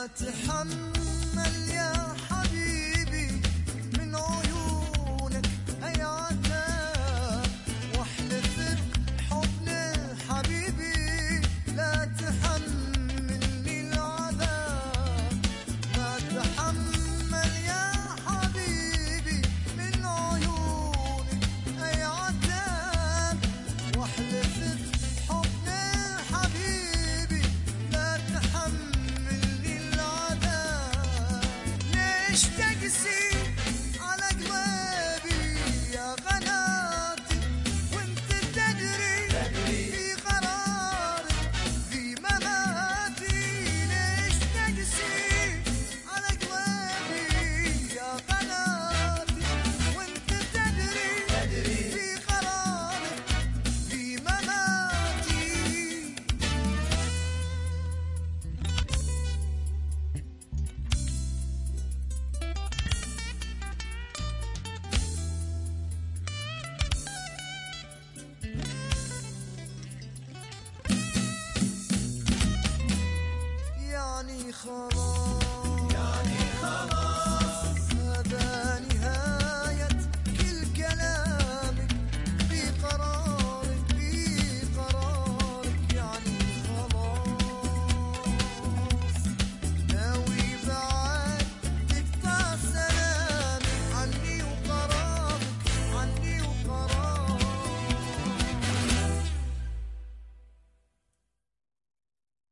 تحمل يا حبيبي من عيونك أي عذاب، واحلف بحضن حبيبي لا تحملني العذاب. ما تحمل يا حبيبي من عيونك أي عذاب، واحلف بحضن حبيبي لا تحملني العذاب. ليش تقسي على قلبي يا غناتي وانت تدري في قراري في مماتي؟ ليش تقسي على قلبي يا غناتي وانت تدري في قراري في مماتي؟ يعني